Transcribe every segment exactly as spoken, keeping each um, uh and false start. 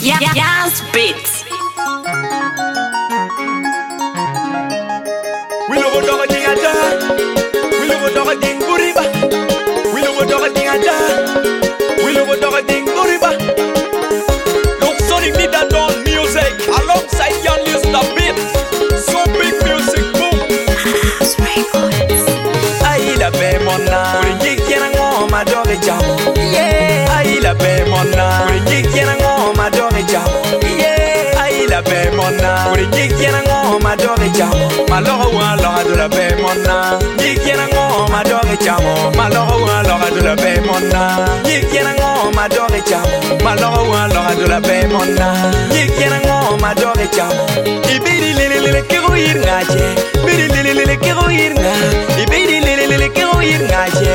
Yeah, yeah, yeah, spit. We love a dog thing a da. We love a dog thing buriba. We love a dog thing a da. We love a dog thing buriba. Look, Sonic did that on music alongside Young Lister Beat. So big music boom. House Records. Aïe la paix mon âme. Pour les qui n'ont ma dog et jam. Yeah. Aïe la paix mon âme. Pour les qui n'ont ma dog et jam. Yeah. Aïe la paix mon âme. Pour les qui n'ont ma dog et jam. Malheur ou alors de la paix mon âme. Qui n'ont ma dog et jam. Malheur ou alors de la paix mon âme. Qui n'ont ma dog et jam. Malheur ou alors de la paix mon âme. Qui n'ont ma dog et jam. Ibiri lele lele kero irngaje. Ibiri lele lele kero irnga. Ibiri lele lele kero irngaje.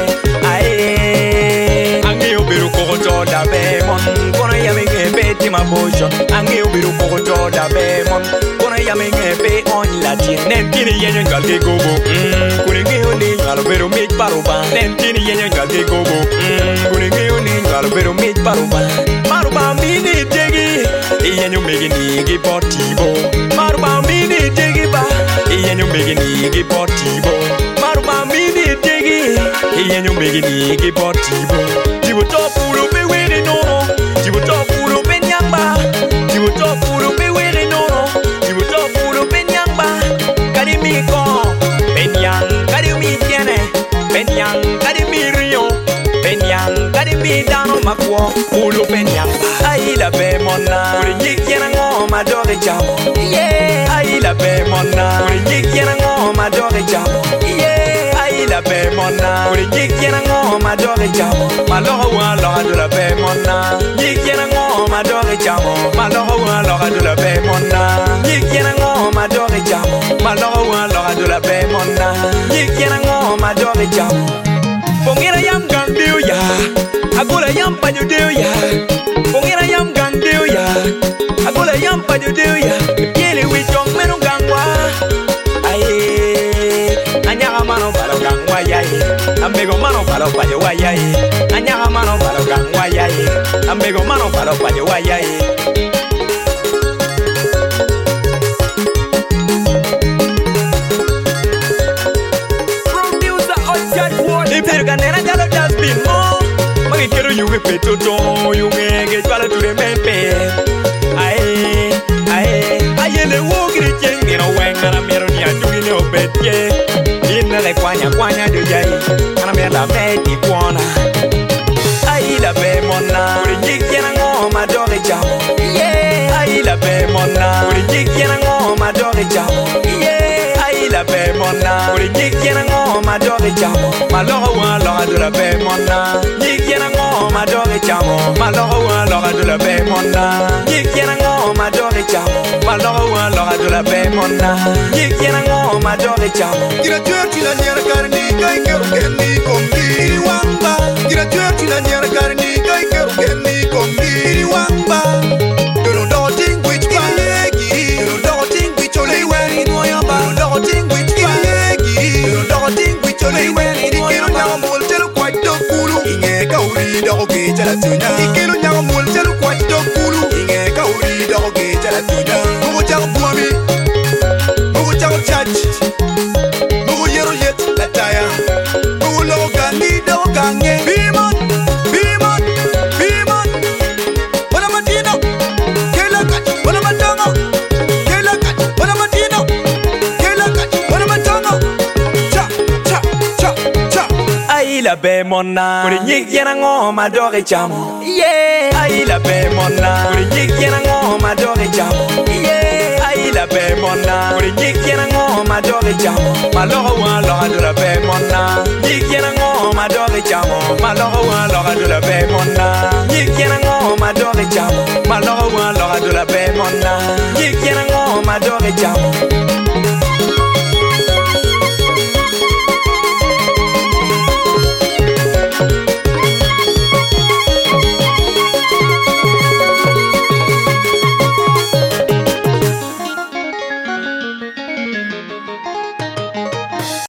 Aye. Ange obiru kokoto da bemon. Kono yame ngepe tima bojo. Ange obiru kokoto da bemon. Kono yame ngepe on latin. Nentini yenye ngalge gobo. Mm. Kuninge oni ngalo beru mit paruba. Nentini yenye ngalge gobo. Mm. Kuninge oni ngalo beru mit paruba. Maruba mini jegi. Yenye megi nigi potibo. Maruba mini jegi ba. Yenye megi nigi potibo. Maruba mini jegi. Yenye megi nigi potibo. Tibo topulu be wiri nono. Tibo topulu be nyamba. Tibo topulu be wiri nono. Tibo topulu be nyamba. Kadi mi ko. Benyang kadi mi tiene. Benyang kadi mi rio. Benyang kadi mi dano makwo. Pulu benyamba. Aïe la paix mon âme. Pour les qui n'ont ma dog et jam. Yeah. Aïe la paix mon âme. Pour les qui n'ont ma dog et jam. Yeah. Aïe la paix mon âme. Pour les qui n'ont ma dog et jam. Malheur ou alors de la paix mon âme. Qui n'ont ma dog et jam. Malheur ou alors de la paix mon âme. Qui n'ont ma dog et jam. Malheur ou alors de la paix mon âme. Qui n'ont ma dog et jam. Pongira yam gang deal ya. Agola yam pa you deal ya. Pongira yam gang deal ya. Agola yam pa you deal ya. Yele we jong menu gangwa. Aye. Anyaka mano balo gangwa yaye. Ambego mano balo pa you yaye. Anyaka mano balo gangwa yaye. Ambego mano balo pa you yaye. If canera ya lo just been mo. Magi quiero you with peto to you me get para to remember. Aye, aye, aye le wo griten ni no wen na mero ni atu ni obetje. Inna le kwanya kwanya de yai. Ana me la meti kwona. Aye la be mona. Uri jikena ngo ma dore jam. Yeah, aye la be mona. Uri jikena ngo ma dore jam. Yeah, aye la be mona. Uri jikena ngo ma dore jam. Malheur ou alors de la paix mon âme. Ni qui n'ont ma dore chamo. Malheur ou alors de la paix mon âme. Ni qui n'ont ma dore chamo. Malheur ou alors de la paix mon âme. Ni qui n'ont ma dore chamo. Gira tuer tu la niera carni kai kero kenni kombi wamba. Gira tuer tu la niera carni kai kero kenni kombi wamba. You know don't think which bagi. You know don't think which only when in wayamba. You know don't think which bagi. You know don't think which only when in wayamba. Inge kauri doge jala tunya. Ikelo nyanga mol jalu kwa chitokulu. Inge kauri doge jala tunya. Mugo chako buami, mugo chako chach, mugo yero yet lataya, mugo loga ni doga nge. Bimon, bimon, bimon. Wala matino, kela kat. Wala matongo, kela kat. Wala matino, kela kat. Wala matongo. Cha, cha, cha, cha. Aïe la paix mon âme. Pour les qui n'ont ma dore chamo. Yeah. Aïe la paix mon âme. Pour les qui n'ont ma dore chamo. Yeah. Aïe la paix mon âme. Pour les qui n'ont ma dore chamo. Malheur ou alors de la paix mon âme. Qui n'ont ma dore chamo. Malheur ou alors de la paix mon âme. Qui n'ont ma dore chamo. Malheur ou alors de la paix mon âme. Qui n'ont ma dore chamo.